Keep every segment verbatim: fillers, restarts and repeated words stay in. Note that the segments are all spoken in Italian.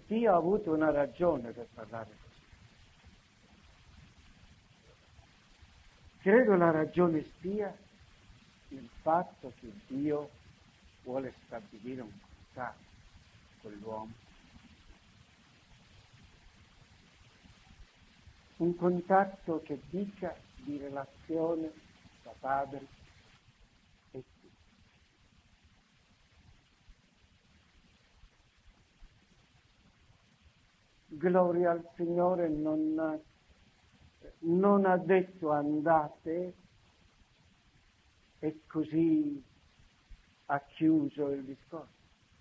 Dio ha avuto una ragione per parlare così. Credo la ragione stia nel fatto che Dio vuole stabilire un contatto con l'uomo. Un contatto che dica di relazione tra padre e figlio. Gloria al Signore, non, non ha detto andate e così ha chiuso il discorso.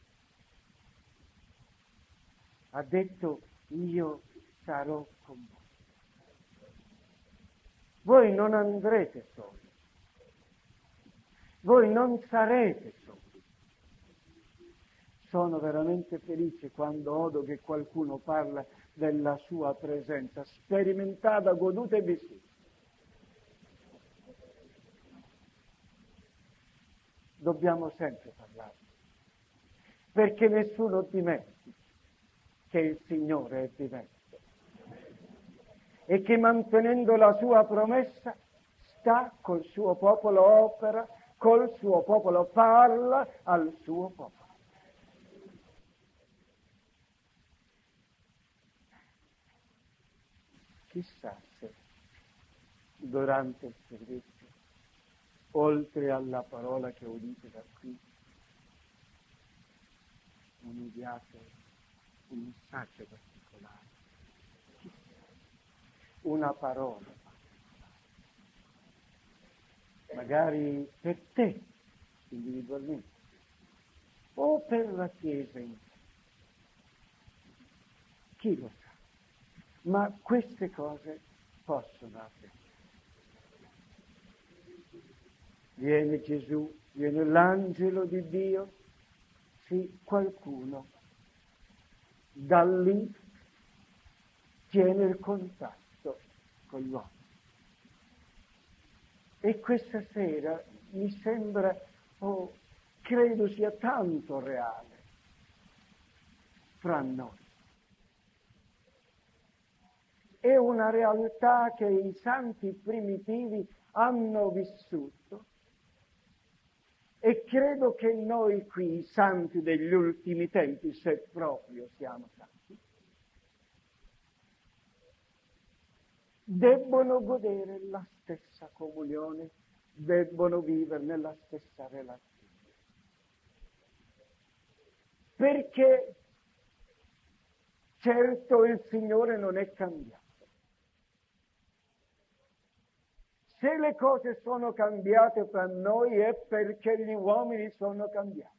Ha detto io sarò con voi. Voi non andrete soli, voi non sarete soli. Sono veramente felice quando odo che qualcuno parla della sua presenza, sperimentata, goduta e vissuta. Dobbiamo sempre parlare, perché nessuno dimentichi che il Signore è vivente e che mantenendo la sua promessa sta col suo popolo, opera col suo popolo, parla al suo popolo. Chissà se durante il servizio, oltre alla parola che udite da qui, non udiate un messaggio particolare, una parola particolare, magari per te individualmente o per la Chiesa in sé. Chi lo sa? Ma queste cose possono avvenire. Viene Gesù, viene l'angelo di Dio, sì, qualcuno da lì tiene il contatto con l'uomo. E questa sera mi sembra, oh, credo sia tanto reale fra noi. È una realtà che i santi primitivi hanno vissuto e credo che noi qui, i santi degli ultimi tempi, se proprio siamo santi, debbono godere la stessa comunione, debbono vivere nella stessa relazione. Perché certo il Signore non è cambiato. Se le cose sono cambiate fra noi è perché gli uomini sono cambiati.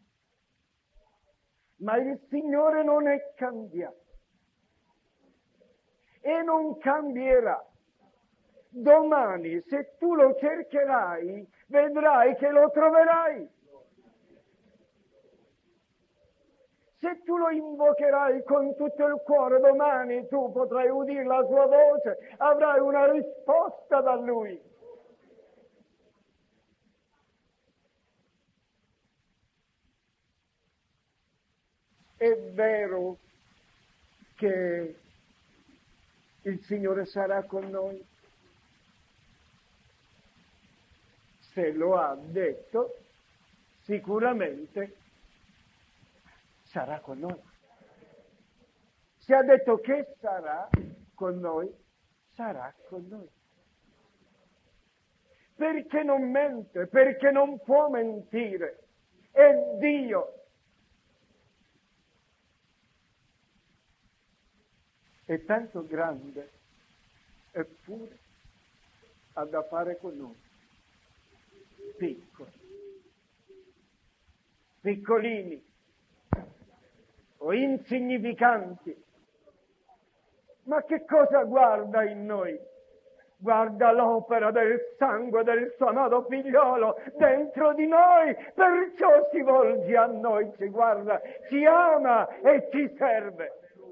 Ma il Signore non è cambiato e non cambierà. Domani, se tu lo cercherai, vedrai che lo troverai. Se tu lo invocherai con tutto il cuore, domani tu potrai udire la sua voce, avrai una risposta da Lui. È vero che il Signore sarà con noi. Se lo ha detto, sicuramente sarà con noi. Se ha detto che sarà con noi, sarà con noi. Perché non mente, perché non può mentire. È Dio. È tanto grande, eppure ha da fare con noi. Piccoli, piccolini o insignificanti. Ma che cosa guarda in noi? Guarda l'opera del sangue del suo amato figliolo dentro di noi, perciò si volge a noi, ci guarda, ci ama e ci serve.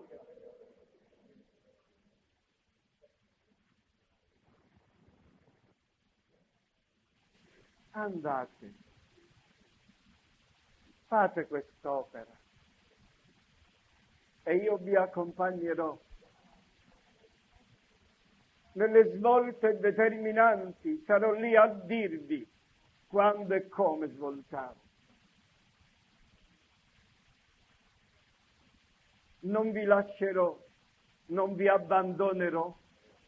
Andate, fate quest'opera, e io vi accompagnerò nelle svolte determinanti, sarò lì a dirvi quando e come svoltare. Non vi lascerò, non vi abbandonerò.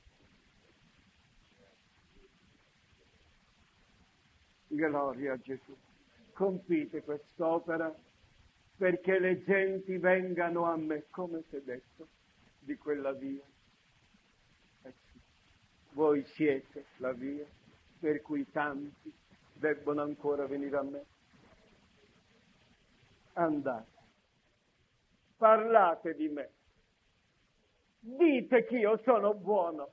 Gloria a Gesù. Compite quest'opera perché le genti vengano a me, come si è detto, di quella via. Eh sì. Voi siete la via per cui tanti debbono ancora venire a me. Andate, parlate di me, dite che io sono buono,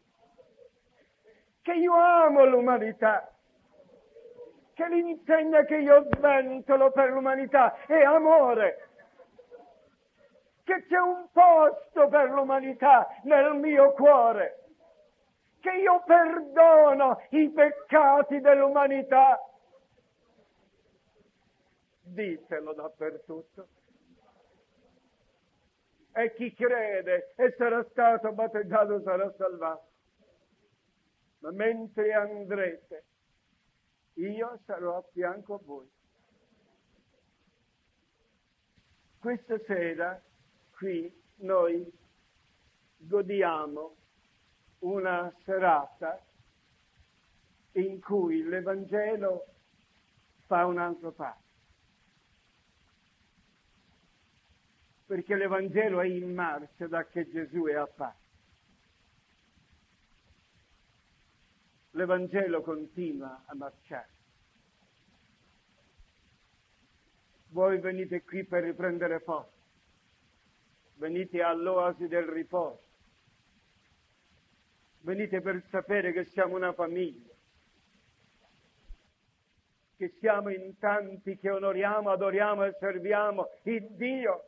che io amo l'umanità, che l'insegna che io sventolo per l'umanità è amore, che c'è un posto per l'umanità nel mio cuore, che io perdono i peccati dell'umanità. Ditelo dappertutto. E chi crede e sarà stato battezzato sarà salvato. Ma mentre andrete, io sarò a fianco a voi. Questa sera qui noi godiamo una serata in cui l'Evangelo fa un altro passo. Perché l'Evangelo è in marcia da che Gesù è apparso. L'Evangelo continua a marciare. Voi venite qui per riprendere forza, venite all'oasi del riposo, venite per sapere che siamo una famiglia, che siamo in tanti che onoriamo, adoriamo e serviamo il Dio,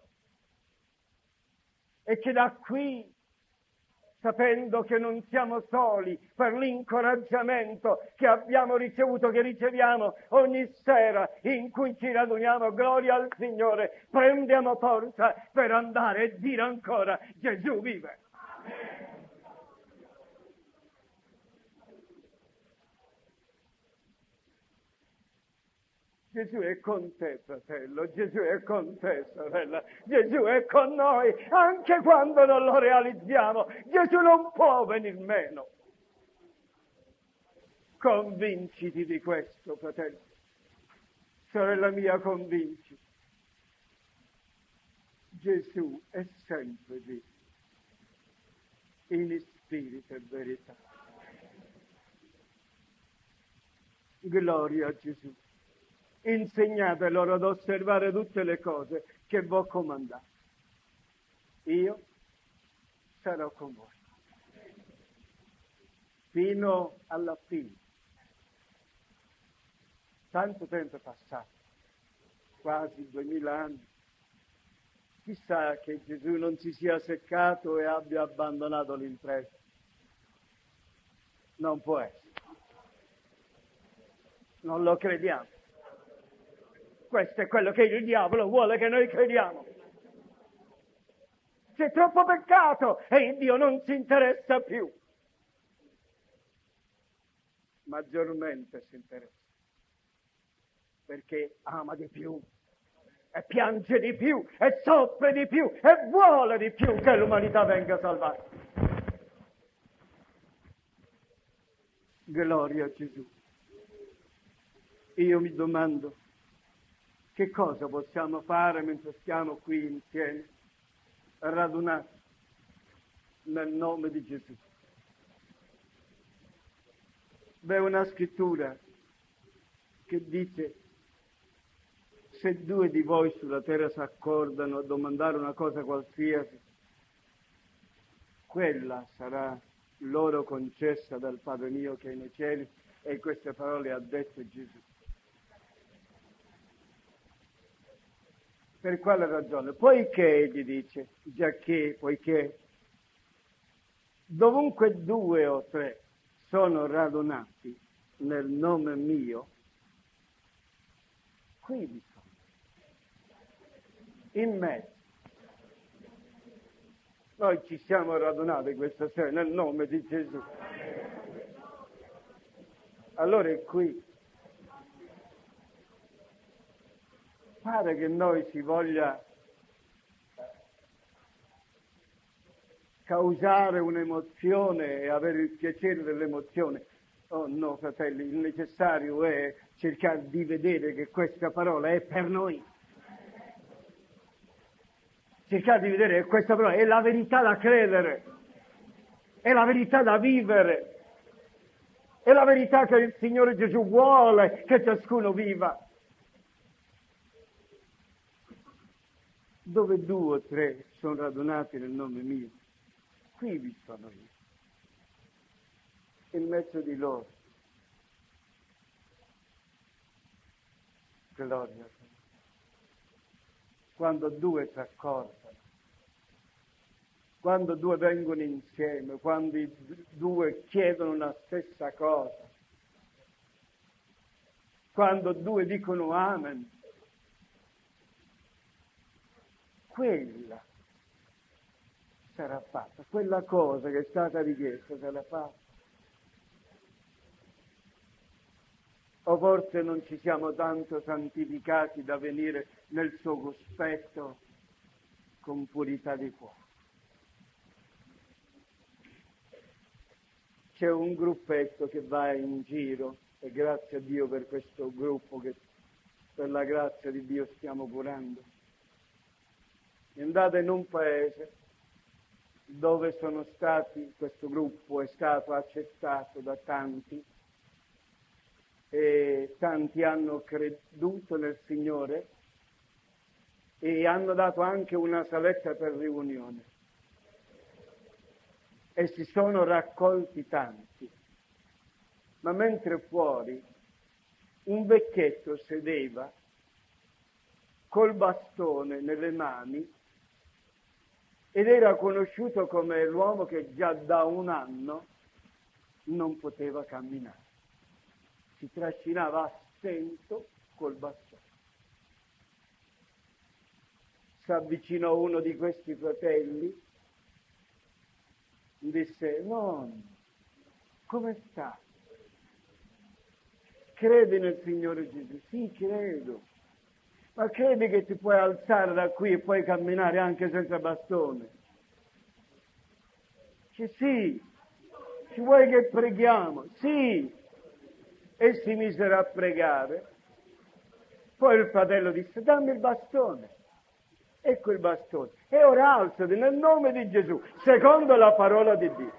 e che da qui, sapendo che non siamo soli, per l'incoraggiamento che abbiamo ricevuto, che riceviamo ogni sera in cui ci raduniamo, gloria al Signore, prendiamo forza per andare e dire ancora: Gesù vive. Gesù è con te, fratello, Gesù è con te, sorella, Gesù è con noi, anche quando non lo realizziamo. Gesù non può venir meno. Convinciti di questo, fratello. Sorella mia, convinci. Gesù è sempre vivo, in spirito e verità. Gloria a Gesù. Insegnate loro ad osservare tutte le cose che vi ho comandato. Io sarò con voi fino alla fine. Tanto tempo è passato, quasi duemila anni. Chissà che Gesù non si sia seccato e abbia abbandonato l'impresa. Non può essere. Non lo crediamo. Questo è quello che il diavolo vuole che noi crediamo. C'è troppo peccato e Dio non si interessa più. Maggiormente si interessa, perché ama di più, e piange di più, e soffre di più, e vuole di più che l'umanità venga salvata. Gloria a Gesù. Io mi domando, che cosa possiamo fare mentre stiamo qui insieme, radunati nel nome di Gesù? Beh, una scrittura che dice: se due di voi sulla terra si accordano a domandare una cosa qualsiasi, quella sarà loro concessa dal Padre mio che è nei cieli. E queste parole ha detto Gesù. Per quale ragione? Poiché, gli dice, giacché, poiché dovunque due o tre sono radunati nel nome mio, qui vi sono, in mezzo. Noi ci siamo radunati questa sera nel nome di Gesù. Allora è qui. Pare che noi si voglia causare un'emozione e avere il piacere dell'emozione. Oh no, fratelli, il necessario è cercare di vedere che questa parola è per noi. Cercare di vedere che questa parola è la verità da credere, è la verità da vivere, è la verità che il Signore Gesù vuole che ciascuno viva. Dove due o tre sono radunati nel nome mio, qui vi sono io, in mezzo di loro. Gloria a Dio. Quando due si accordano, quando due vengono insieme, quando i due chiedono la stessa cosa, quando due dicono amen, quella sarà fatta, quella cosa che è stata richiesta sarà fatta. O forse non ci siamo tanto santificati da venire nel suo cospetto con purità di cuore. C'è un gruppetto che va in giro, e grazie a Dio per questo gruppo che per la grazia di Dio stiamo curando. È andato in un paese dove sono stati, questo gruppo è stato accettato da tanti, e tanti hanno creduto nel Signore e hanno dato anche una saletta per riunione e si sono raccolti tanti, ma mentre fuori un vecchietto sedeva col bastone nelle mani ed era conosciuto come l'uomo che già da un anno non poteva camminare. Si trascinava a stento col bastone. Si avvicinò uno di questi fratelli, disse: nonno, come sta? Credi nel Signore Gesù? Sì, credo. Ma credi che ti puoi alzare da qui e puoi camminare anche senza bastone? Dice: sì. Ci vuoi che preghiamo? Sì. E si misero a pregare. Poi il fratello disse: dammi il bastone. Ecco il bastone. E ora alzati nel nome di Gesù, secondo la parola di Dio.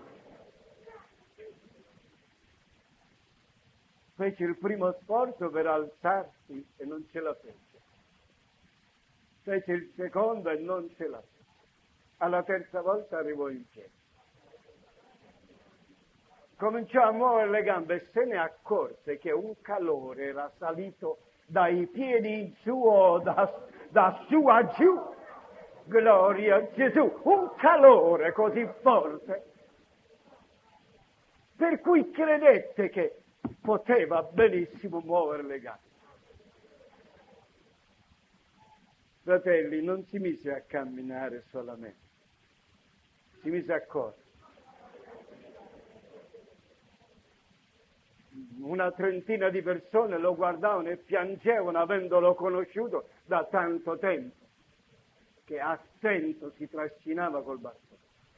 Fece il primo sforzo per alzarsi e non ce la fece. Fece il secondo e non ce la fece. Alla terza volta arrivò in piedi. Cominciò a muovere le gambe e se ne accorse che un calore era salito dai piedi in su o da, da su a giù. Gloria a Gesù, un calore così forte per cui credette che poteva benissimo muovere le gambe. Fratelli, non si mise a camminare solamente, si mise a correre. Una trentina di persone lo guardavano e piangevano avendolo conosciuto da tanto tempo, che a stento si trascinava col bastone.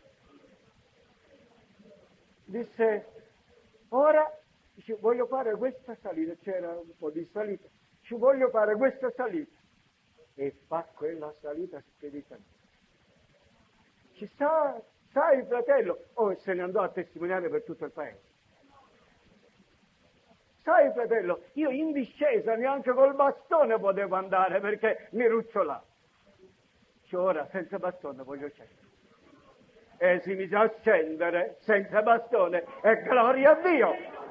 Disse: ora dice, voglio fare questa salita, c'era un po' di salita, ci voglio fare questa salita, e fa quella salita speditamente. Ci sa, sai fratello, oh, se ne andò a testimoniare per tutto il paese. Sai fratello, io in discesa neanche col bastone potevo andare perché mi rucciolavo. Cioè, ora senza bastone voglio scendere. E si mise a scendere senza bastone e gloria a Dio.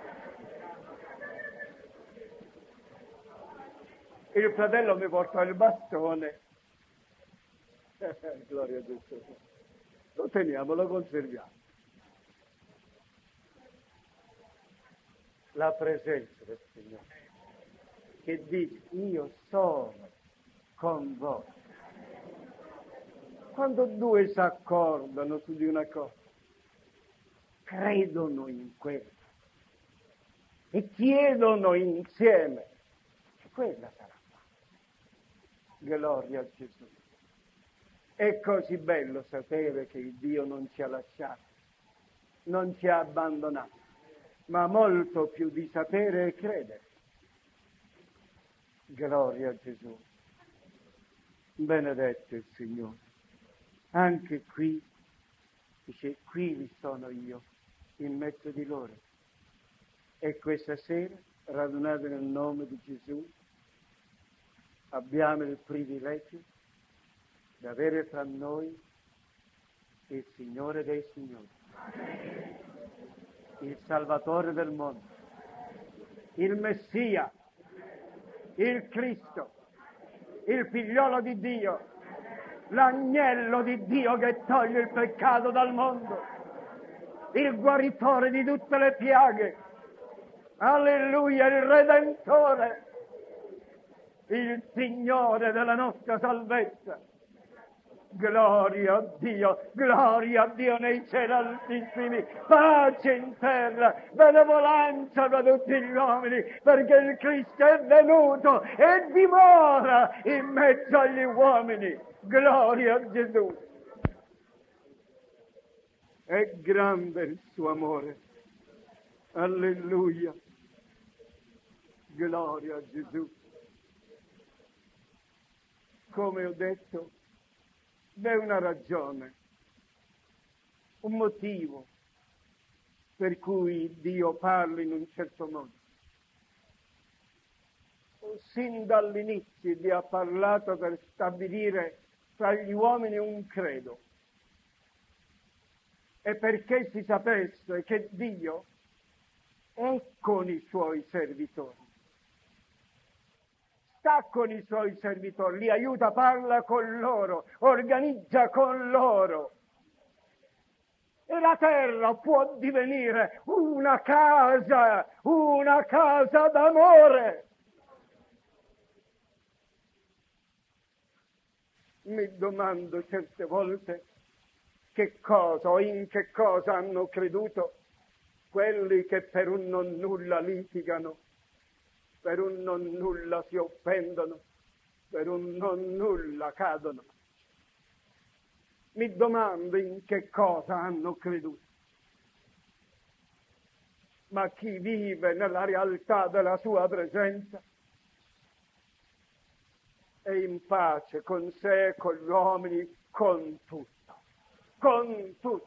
Il fratello mi portò il bastone. Gloria a Dio. Lo teniamo, lo conserviamo. La presenza del Signore che dice: io sono con voi. Quando due si accordano su di una cosa, credono in quello e chiedono insieme, che quella sarà fatta. Gloria a Gesù. È così bello sapere che il Dio non ci ha lasciati, non ci ha abbandonato, ma molto più di sapere e credere. Gloria a Gesù. Benedetto il Signore. Anche qui, dice, qui vi sono io, in mezzo di loro. E questa sera, radunati nel nome di Gesù, abbiamo il privilegio di avere tra noi il Signore dei Signori, il Salvatore del mondo, il Messia, il Cristo, il Figliolo di Dio, l'agnello di Dio che toglie il peccato dal mondo, il guaritore di tutte le piaghe, alleluia, il Redentore, il Signore della nostra salvezza. Gloria a Dio, gloria a Dio nei cieli altissimi, pace in terra, benevolenza per tutti gli uomini, perché il Cristo è venuto e dimora in mezzo agli uomini. Gloria a Gesù. È grande il suo amore. Alleluia. Gloria a Gesù. Come ho detto, c'è una ragione, un motivo per cui Dio parla in un certo modo. Sin dall'inizio Dio ha parlato per stabilire tra gli uomini un credo, e perché si sapesse che Dio è con i suoi servitori. Sta con i suoi servitori, li aiuta, parla con loro, organizza con loro. E la terra può divenire una casa, una casa d'amore. Mi domando certe volte che cosa o in che cosa hanno creduto quelli che per un non nulla litigano, per un non nulla si offendono, per un non nulla cadono. Mi domando in che cosa hanno creduto. Ma chi vive nella realtà della sua presenza è in pace con sé, con gli uomini, con tutto, con tutto.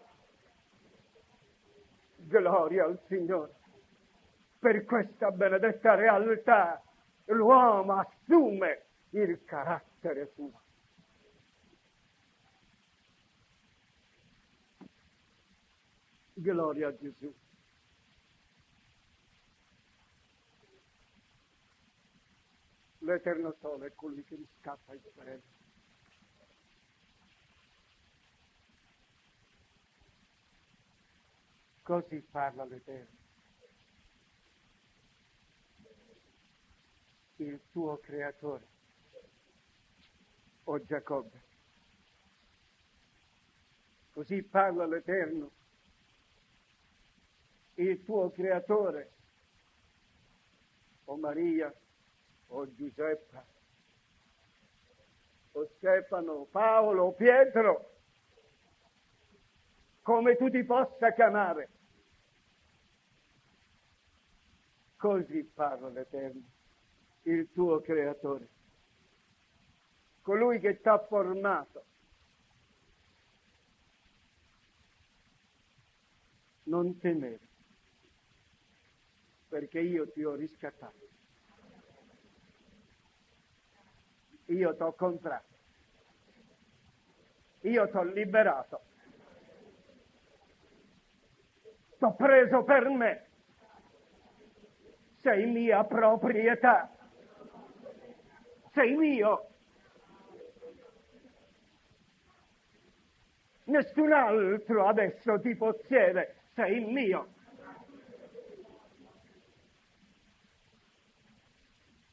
Gloria al Signore. Per questa benedetta realtà l'uomo assume il carattere suo. Gloria a Gesù. L'Eterno Sole è colui che riscatta Israele. Così parla l'Eterno. Il tuo creatore, o Giacobbe. Così parla l'Eterno, il tuo creatore, o Maria, o Giuseppa, o Stefano, Paolo, Pietro, come tu ti possa chiamare. Così parla l'Eterno, il tuo creatore, colui che ti ha formato. Non temere, perché io ti ho riscattato. Io ti ho comprato. Io ti ho liberato. T'ho preso per me. Sei mia proprietà. Sei mio. Nessun altro adesso ti possiede. Sei mio.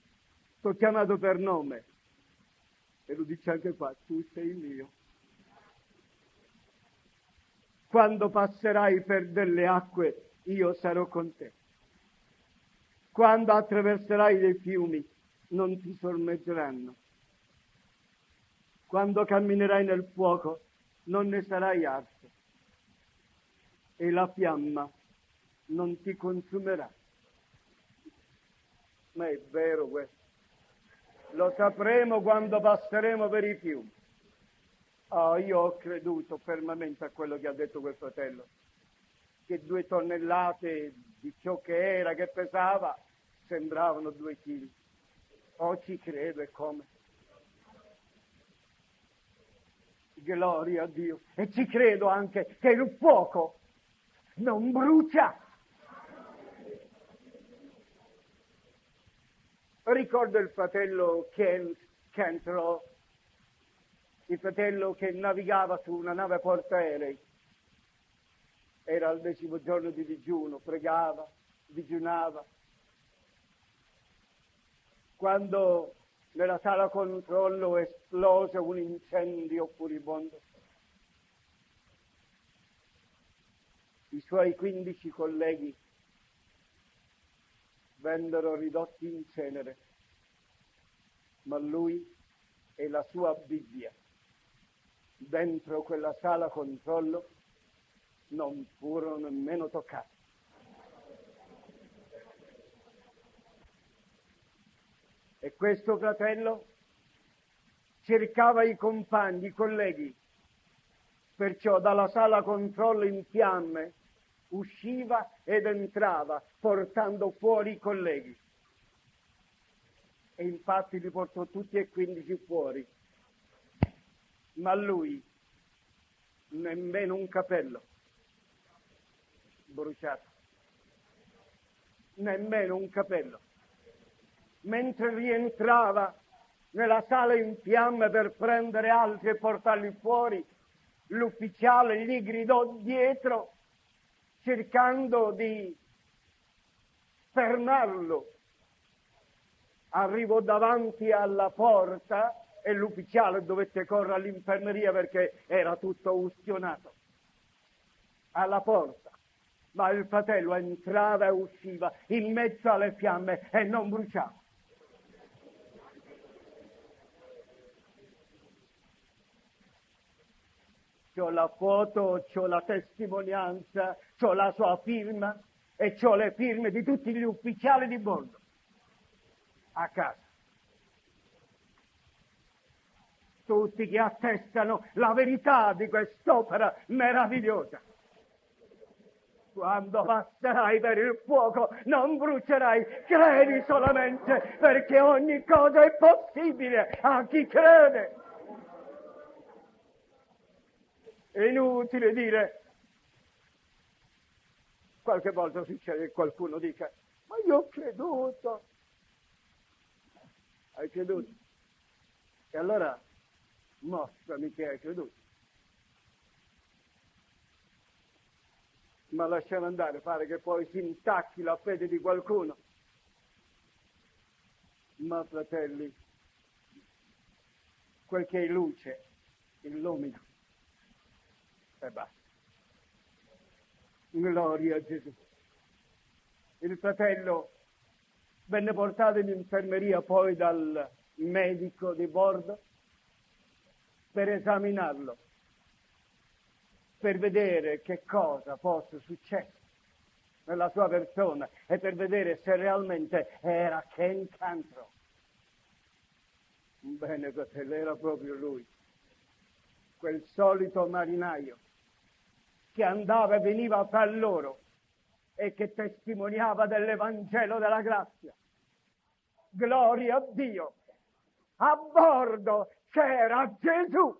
T'ho chiamato per nome. E lo dice anche qua, tu sei mio. Quando passerai per delle acque, io sarò con te. Quando attraverserai dei fiumi, non ti somergeranno. Quando camminerai nel fuoco, non ne sarai arso. E la fiamma non ti consumerà. Ma è vero questo. Lo sapremo quando passeremo per i fiumi. Oh, io ho creduto fermamente a quello che ha detto quel fratello, che due tonnellate di ciò che era, che pesava, sembravano due chili. Oh, ci credo, e come? Gloria a Dio. E ci credo anche che il fuoco non brucia. Ricordo il fratello Ken Cantrell, il fratello che navigava su una nave portaerei. Era al decimo giorno di digiuno, pregava, digiunava. Quando nella sala controllo esplose un incendio furibondo, i suoi quindici colleghi vennero ridotti in cenere, ma lui e la sua Bibbia dentro quella sala controllo non furono nemmeno toccati. E questo fratello cercava i compagni, i colleghi, perciò dalla sala controllo in fiamme usciva ed entrava portando fuori i colleghi. E infatti li portò tutti e quindici fuori. Ma lui nemmeno un capello bruciato, nemmeno un capello. Mentre rientrava nella sala in fiamme per prendere altri e portarli fuori, l'ufficiale gli gridò dietro cercando di fermarlo. Arrivò davanti alla porta e l'ufficiale dovette correre all'infermeria perché era tutto ustionato. Alla porta. Ma il fratello entrava e usciva in mezzo alle fiamme e non bruciava. C'ho la foto, c'ho la testimonianza, c'ho la sua firma e c'ho le firme di tutti gli ufficiali di bordo a casa. Tutti che attestano la verità di quest'opera meravigliosa. Quando passerai per il fuoco non brucerai, credi solamente, perché ogni cosa è possibile a chi crede. È inutile dire, qualche volta succede che qualcuno dica, ma io ho creduto. Hai creduto? E allora mostrami che hai creduto. Ma lasciamo andare, pare che poi si intacchi la fede di qualcuno. Ma fratelli, quel che è luce, illumina. E basta. Gloria a Gesù. Il fratello venne portato in infermeria poi dal medico di bordo per esaminarlo, per vedere che cosa fosse successo nella sua persona e per vedere se realmente era Ken Cantrell. Bene, fratello, era proprio lui, quel solito marinaio che andava e veniva fra loro e che testimoniava dell'Evangelo della grazia. Gloria a Dio! A bordo c'era Gesù!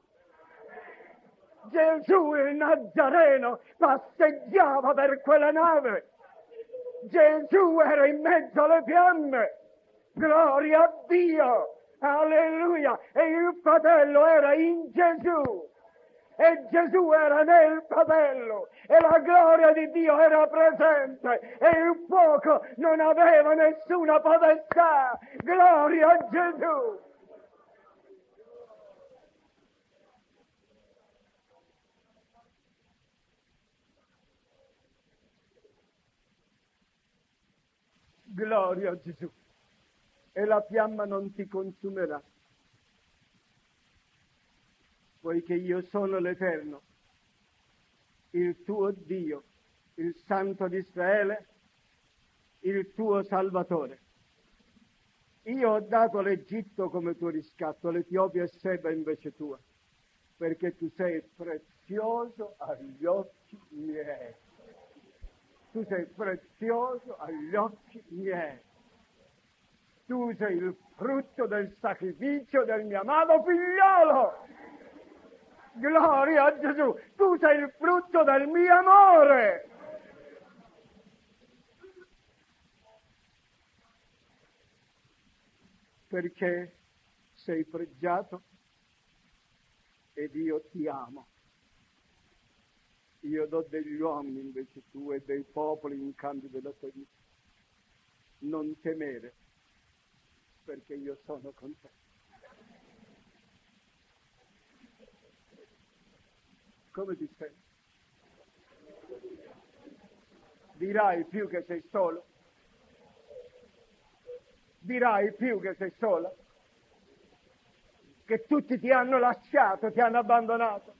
Gesù il Nazareno passeggiava per quella nave. Gesù era in mezzo alle fiamme. Gloria a Dio! Alleluia! E il fratello era in Gesù. E Gesù era nel fratello. E la gloria di Dio era presente. E il fuoco non aveva nessuna potestà. Gloria a Gesù! Gloria a Gesù. E la fiamma non ti consumerà, poiché io sono l'Eterno, il tuo Dio, il Santo di Israele, il tuo Salvatore. Io ho dato l'Egitto come tuo riscatto, l'Etiopia e Seba invece tua, perché tu sei prezioso agli occhi miei. Tu sei prezioso agli occhi miei. Tu sei il frutto del sacrificio del mio amato figliolo. Gloria a Gesù. Tu sei il frutto del mio amore. Perché sei pregiato ed io ti amo. Io do degli uomini invece tu e dei popoli in cambio della tua vita. Non temere, perché io sono con te. Come ti senti? Dirai più che sei solo? Dirai più che sei sola? Che tutti ti hanno lasciato, ti hanno abbandonato?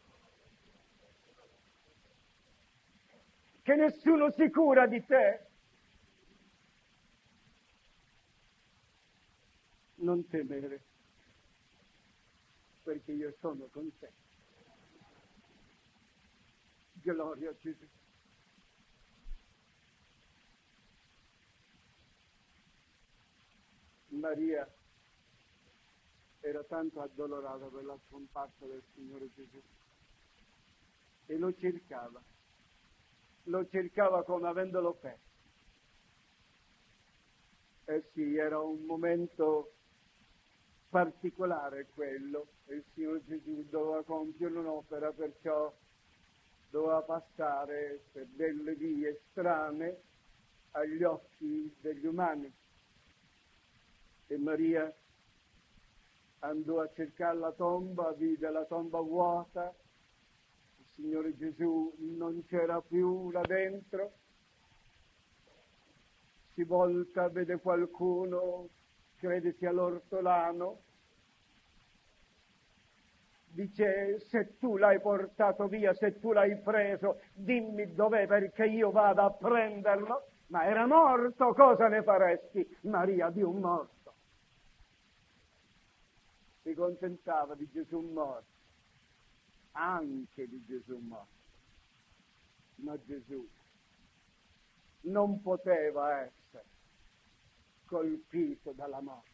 Che nessuno si cura di te? Non temere, perché io sono con te. Gloria a Gesù. Maria era tanto addolorata per la scomparsa del Signore Gesù e lo cercava, lo cercava come avendolo perso. Eh sì, era un momento particolare quello, e il Signore Gesù doveva compiere un'opera, perciò doveva passare per delle vie strane agli occhi degli umani. E Maria andò a cercare la tomba, vide la tomba vuota, il Signore Gesù non c'era più là dentro, si volta, vede qualcuno, crede sia l'ortolano, dice: se tu l'hai portato via, se tu l'hai preso, dimmi dov'è perché io vado a prenderlo. Ma era morto, cosa ne faresti, Maria, di un morto? Si contentava di Gesù morto, anche di Gesù morto, ma Gesù non poteva essere colpito dalla morte.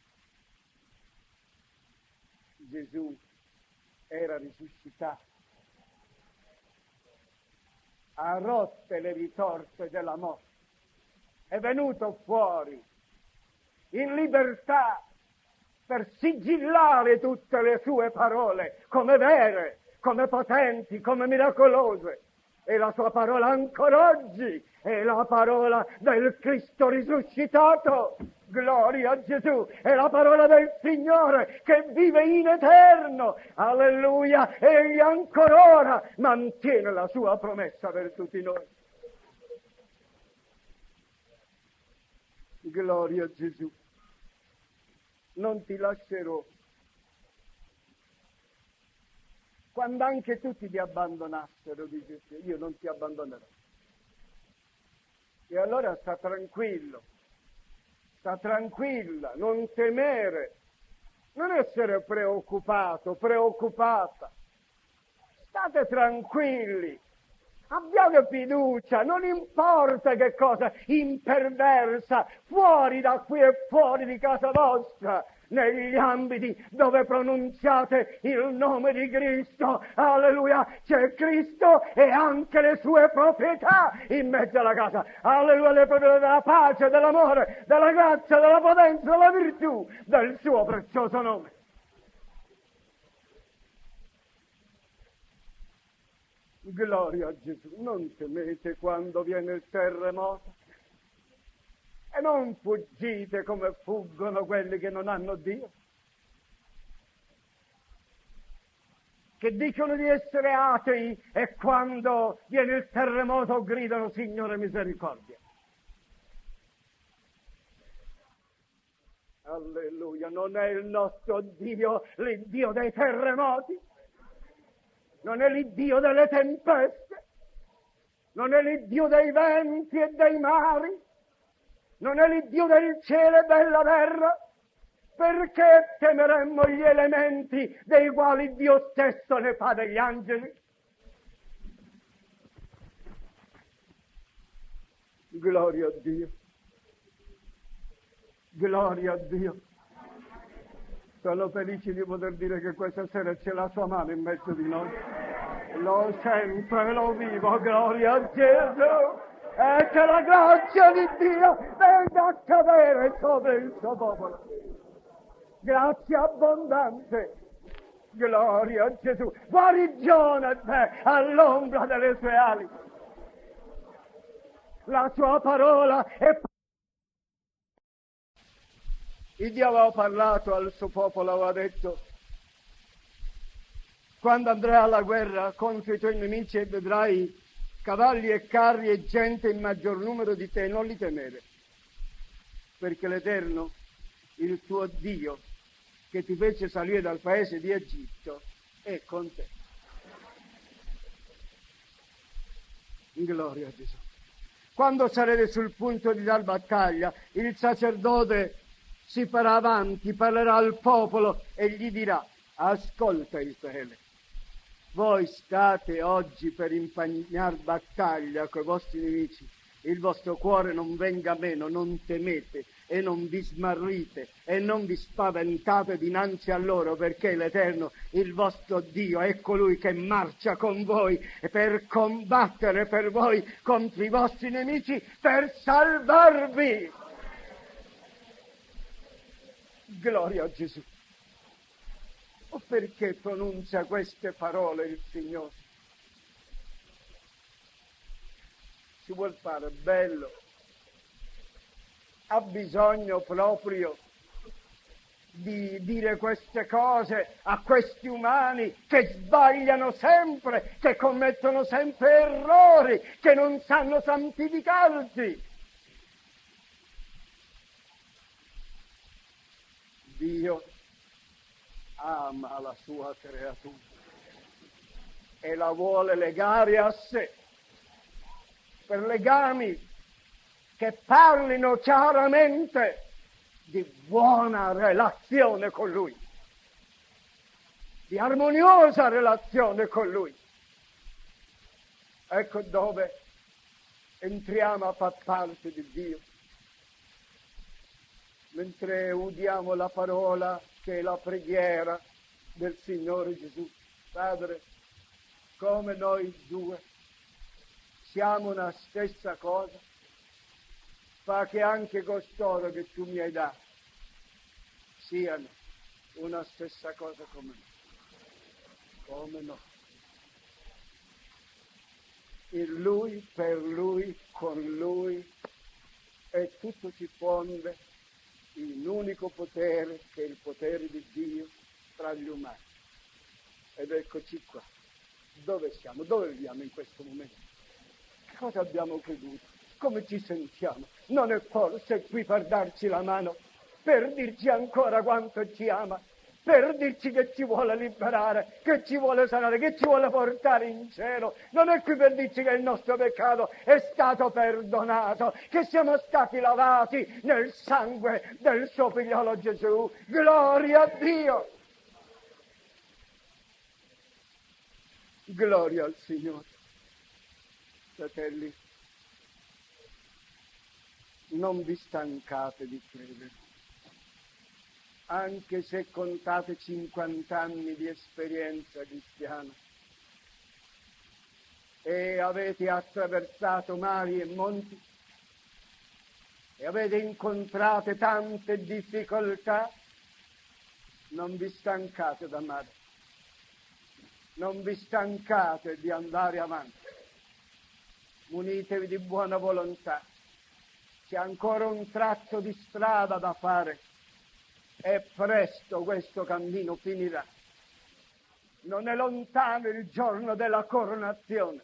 Gesù era risuscitato, ha rotte le ritorte della morte, è venuto fuori in libertà per sigillare tutte le sue parole come vere, come potenti, come miracolose. E la sua parola ancora oggi è la parola del Cristo risuscitato. Gloria a Gesù, è la parola del Signore che vive in eterno. Alleluia, egli ancora ora mantiene la sua promessa per tutti noi. Gloria a Gesù. Non ti lascerò. Quando anche tutti ti abbandonassero, dice Dio, io non ti abbandonerò. E allora sta tranquillo, sta tranquilla, non temere, non essere preoccupato, preoccupata. State tranquilli, abbiate fiducia, non importa che cosa imperversa fuori da qui e fuori di casa vostra, negli ambiti dove pronunziate il nome di Cristo, alleluia, c'è Cristo e anche le sue proprietà in mezzo alla casa, alleluia, le proprietà della pace, dell'amore, della grazia, della potenza, della virtù del suo prezioso nome. Gloria a Gesù, non temete quando viene il terremoto e non fuggite come fuggono quelli che non hanno Dio, che dicono di essere atei e quando viene il terremoto gridano: Signore misericordia. Alleluia, non è il nostro Dio l'Iddio dei terremoti, non è l'Iddio delle tempeste, non è l'Iddio dei venti e dei mari, non è l'Iddio del cielo e della terra. Perché temeremmo gli elementi dei quali Dio stesso ne fa degli angeli? Gloria a Dio. Gloria a Dio. Sono felice di poter dire che questa sera c'è la sua mano in mezzo di noi. Lo sento e lo vivo, gloria a Gesù. E che la grazia di Dio venga a cadere sopra il suo popolo. Grazia abbondante. Gloria a Gesù. Guarigione a te all'ombra delle sue ali. La sua parola è... Il Dio aveva parlato al suo popolo, aveva detto: quando andrai alla guerra contro i tuoi nemici e vedrai cavalli e carri e gente in maggior numero di te, non li temere, perché l'Eterno, il tuo Dio, che ti fece salire dal paese di Egitto, è con te. Gloria a Gesù. Quando sarete sul punto di dar battaglia, il sacerdote si farà avanti, parlerà al popolo e gli dirà: ascolta Israele, voi state oggi per impagnar battaglia coi vostri nemici, il vostro cuore non venga meno, non temete e non vi smarrite e non vi spaventate dinanzi a loro, perché l'Eterno, il vostro Dio, è colui che marcia con voi per combattere per voi contro i vostri nemici, per salvarvi. Gloria a Gesù. O perché pronuncia queste parole il Signore? Si vuol fare bello, ha bisogno proprio di dire queste cose a questi umani che sbagliano sempre, che commettono sempre errori, che non sanno santificarsi. Dio ama la sua creatura e la vuole legare a sé per legami che parlino chiaramente di buona relazione con Lui, di armoniosa relazione con Lui. Ecco dove entriamo a far parte di Dio. Mentre udiamo la parola che è la preghiera del Signore Gesù. Padre, come noi due siamo una stessa cosa, fa che anche costoro che tu mi hai dato siano una stessa cosa come noi. Come noi. In Lui, per Lui, con Lui, e tutto si fonde in un unico potere, che è il potere di Dio tra gli umani. Ed eccoci qua. Dove siamo? Dove viviamo in questo momento? Che cosa abbiamo creduto? Come ci sentiamo? Non è forse qui per darci la mano, per dirci ancora quanto ci ama, per dirci che ci vuole liberare, che ci vuole sanare, che ci vuole portare in cielo. Non è qui per dirci che il nostro peccato è stato perdonato, che siamo stati lavati nel sangue del suo figliolo Gesù. Gloria a Dio! Gloria al Signore. Fratelli, non vi stancate di credere. Anche se contate cinquanta anni di esperienza cristiana e avete attraversato mari e monti e avete incontrato tante difficoltà, non vi stancate d'amare, non vi stancate di andare avanti, munitevi di buona volontà, c'è ancora un tratto di strada da fare. E presto questo cammino finirà. Non è lontano il giorno della coronazione.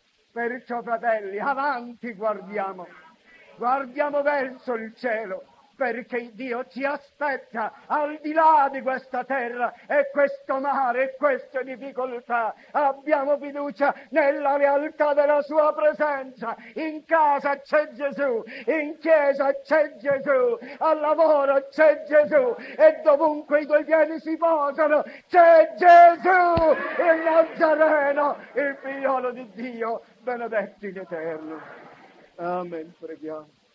Perciò, fratelli, avanti guardiamo. Guardiamo verso il cielo. perché Dio ci aspetta al di là di questa terra e questo mare e queste difficoltà. Abbiamo fiducia nella realtà della sua presenza. In casa c'è Gesù, in chiesa c'è Gesù, al lavoro c'è Gesù e dovunque i tuoi piedi si posano c'è Gesù, il Nazareno, il figliolo di Dio, benedetto in eterno. Amen, preghiamo.